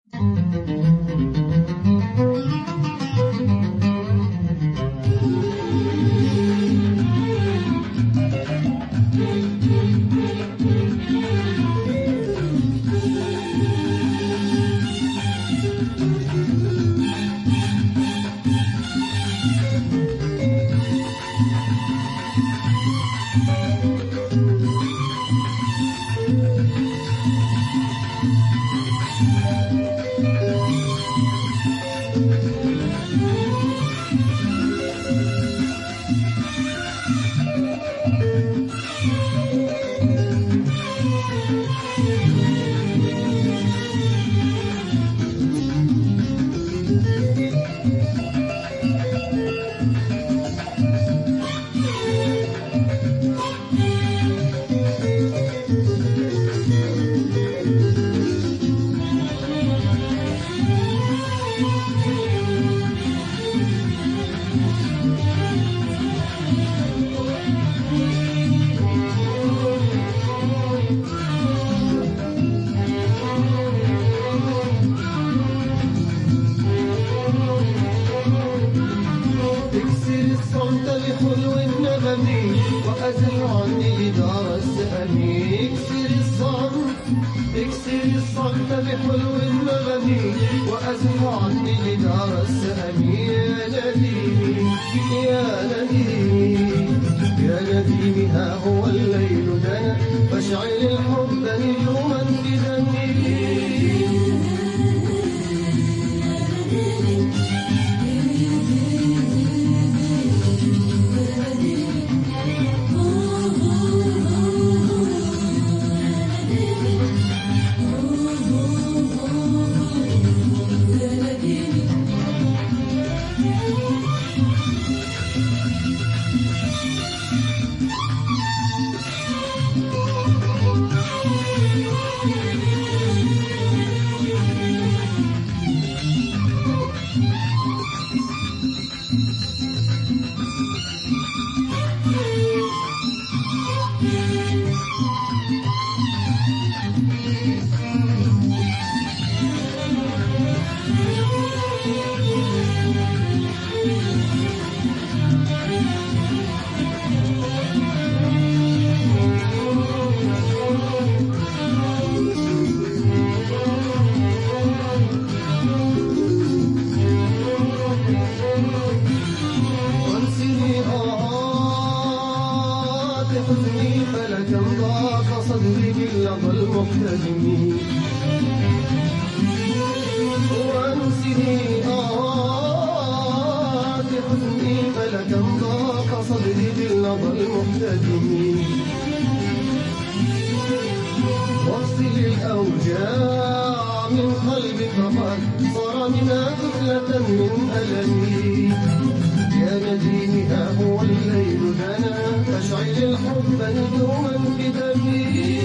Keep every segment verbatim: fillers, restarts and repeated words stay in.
وأزل عني دار السأمي. اكسر الصمت اكسر الصمت بحلو النغم وأزل عني دار السأمي. يا نديمي يا نديمي يا نديمي ها هو الليل دنا فاشعل الحب نجوما في دمي. حزني فلكم ضاق صدري باللظى المحتجم. وانسني آه حزني فلكم ضاق صدري باللظى المحتجم. واغسل الأوجاع من قلبي فقد صار منها كفلة من ألمي. يا نديمي ها هو الليل دنا فاشعل الحب نجوما في دمي.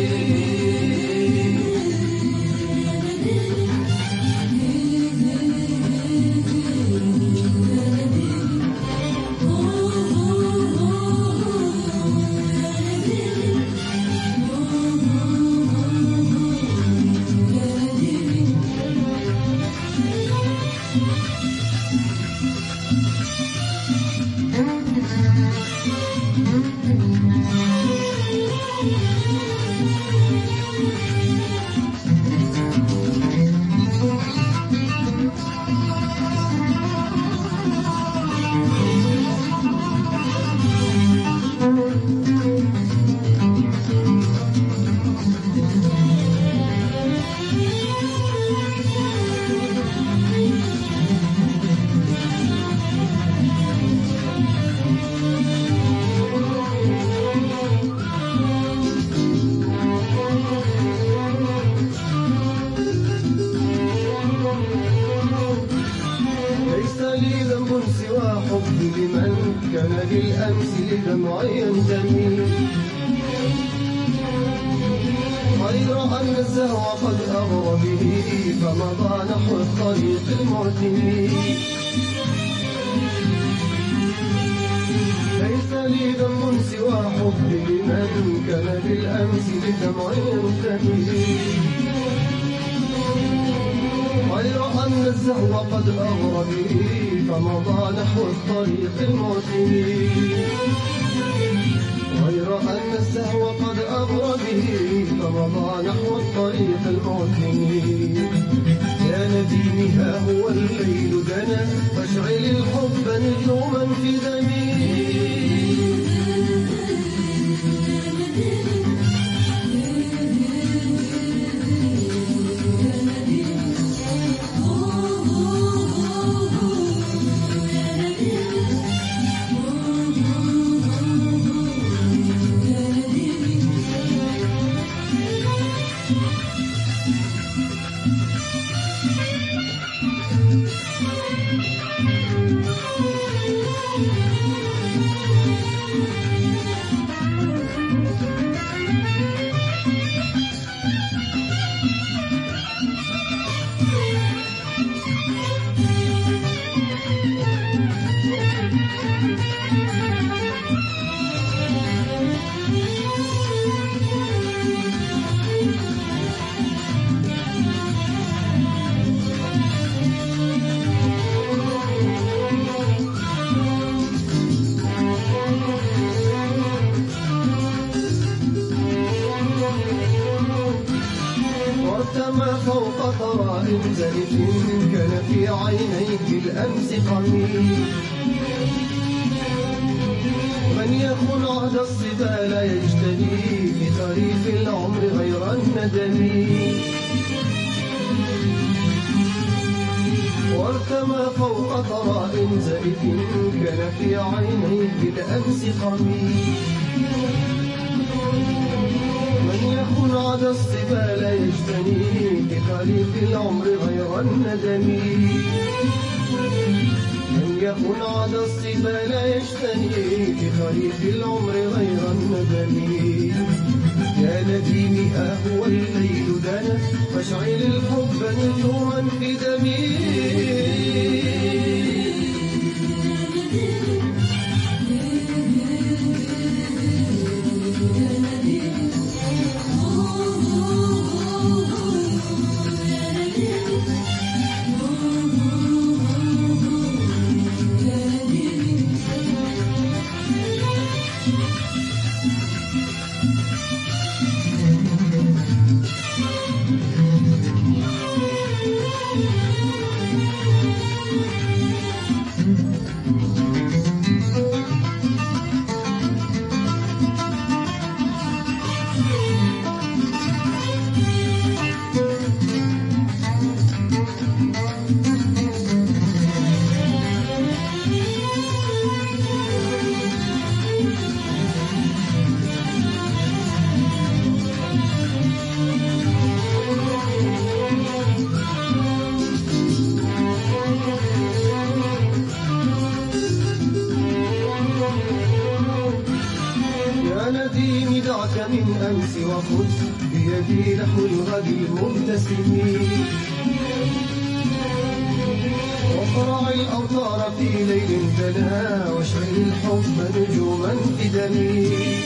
سوى حبي لمن كان للأمس لدمعي ينتمي. غير أن الزهو قد أغرى به فمضى نحو الطريق المعتمي. ليس لي ذنب سوى حبي لمن كان للأمس لدمعي ينتمي. أن الزهو قد أغرى به فمضى نحو الطريق المعتمي غير أن الزهو قد أغرى به فمضى نحو الطريق المعتمي يا نديمي ها هو الليل دنا فاشعل الحب نجوما في دمي وارتمى فوق ثراء زلف كان في عينيه بالأمس قميل من يخن عهد الصبا لا يجتني في خريف العمر غير الندم وارتمى فوق ثراء زلف كان في عينيه بالأمس قميل من يخن عهد الصبا لا يجتني في خريف العمر غير الندم من يخن عهد الصبا لا يجتني في خريف العمر غير الندم يا نديمي ها هو الليل دنا فاشعل الحب نجوما في دمي نديمي دعك من أمس وخذ بيدي نحو الغد المبتسم واقرع الأوتار في ليل دنا واشعل الحب نجوما في دمي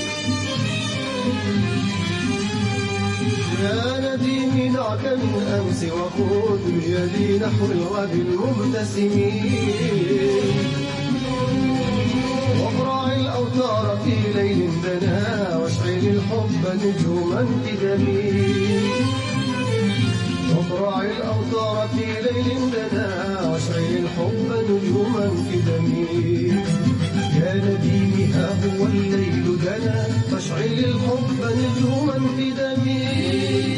يا نديمي دعك من أمس وخذ بيدي نحو الغد المبتسم واقرع الأوتار في ليل دنا واشعل الحب نجوما في دمي واقرع الأوتار في ليل دنا واشعل الحب نجوما في دمي يا نديمي ها هو الليل دنا فاشعل الحب نجوما في دمي